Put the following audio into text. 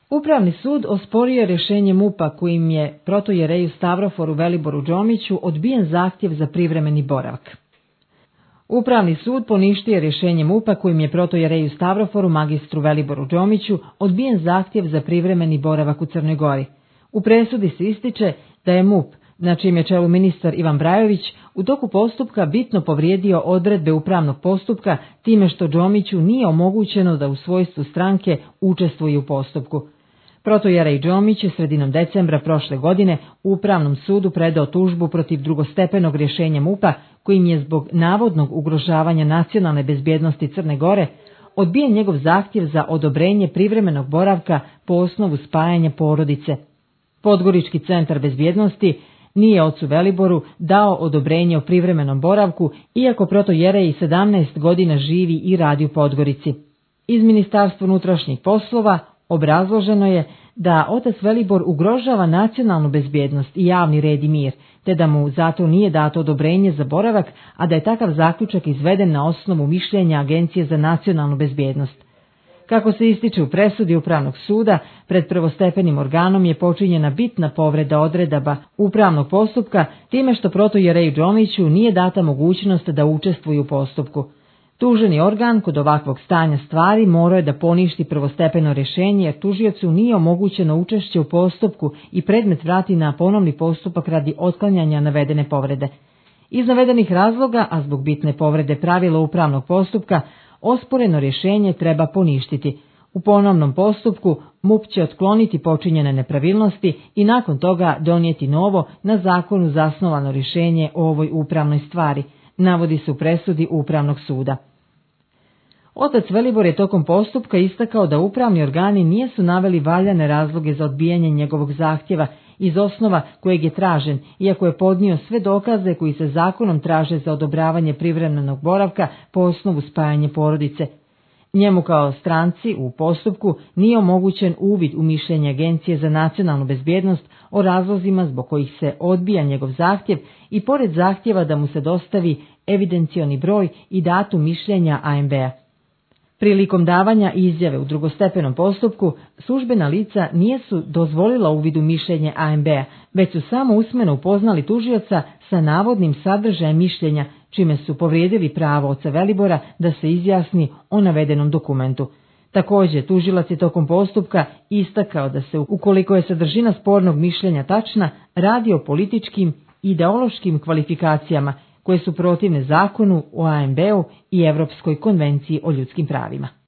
Upravni sud osporio je rješenje MUP-a kojim je protojereju Stavroforu Veliboru Đomiću odbijen zahtjev za privremeni boravak. Upravni sud poništio je rješenje MUP-a kojim je protojereju Stavroforu magistru Veliboru Đomiću odbijen zahtjev za privremeni boravak u Crnoj Gori. U presudi se ističe da je MUP, na čijem je čelu ministar Ivan Brajović, u toku postupka bitno povrijedio odredbe upravnog postupka time što Đomiću nije omogućeno da u svojstvu stranke učestvuje u postupku. Protojerej Đomić je sredinom decembra prošle godine u Upravnom sudu predao tužbu protiv drugostepenog rješenja MUP-a kojim je zbog navodnog ugrožavanja nacionalne bezbjednosti Crne Gore odbijen njegov zahtjev za odobrenje privremenog boravka po osnovu spajanja porodice. Podgorički centar bezbjednosti nije ocu Veliboru dao odobrenje o privremenom boravku, iako protojerej 17 godina živi i radi u Podgorici. Iz Ministarstva unutrašnjih poslova obrazloženo je da otac Velibor ugrožava nacionalnu bezbjednost i javni red i mir, te da mu zato nije dato odobrenje za boravak, a da je takav zaključak izveden na osnovu mišljenja Agencije za nacionalnu bezbjednost. Kako se ističe u presudi Upravnog suda, pred prvostepenim organom je počinjena bitna povreda odredaba upravnog postupka time što protojereju Đomiću nije data mogućnost da učestvuje u postupku. Tuženi organ kod ovakvog stanja stvari morao je da poništi prvostepeno rješenje jer tužiocu nije omogućeno učešće u postupku i predmet vrati na ponovni postupak radi otklanjanja navedene povrede. Iz navedenih razloga, a zbog bitne povrede pravila upravnog postupka, osporeno rješenje treba poništiti. U ponovnom postupku MUP će otkloniti počinjene nepravilnosti i nakon toga donijeti novo na zakonu zasnovano rješenje o ovoj upravnoj stvari, navodi se u presudi Upravnog suda. Otac Velibor je tokom postupka istakao da upravni organi nisu naveli valjane razloge za odbijanje njegovog zahtjeva iz osnova kojeg je tražen, iako je podnio sve dokaze koji se zakonom traže za odobravanje privremenog boravka po osnovu spajanja porodice. Njemu kao stranci u postupku nije omogućen uvid u mišljenje Agencije za nacionalnu bezbjednost o razlozima zbog kojih se odbija njegov zahtjev i pored zahtjeva da mu se dostavi evidencioni broj i datum mišljenja ANB-a. Prilikom davanja izjave u drugostepenom postupku, službena lica nisu dozvolila uvid u mišljenje ANB-a, već su samo usmeno upoznali tužioca sa navodnim sadržajem mišljenja, čime su povrijedili pravo oca Velibora da se izjasni o navedenom dokumentu. Također, tužilac je tokom postupka istakao da se, ukoliko je sadržina spornog mišljenja tačna, radi o političkim i ideološkim kvalifikacijama koje su protivne zakonu o ANB-u i Europskoj konvenciji o ljudskim pravima.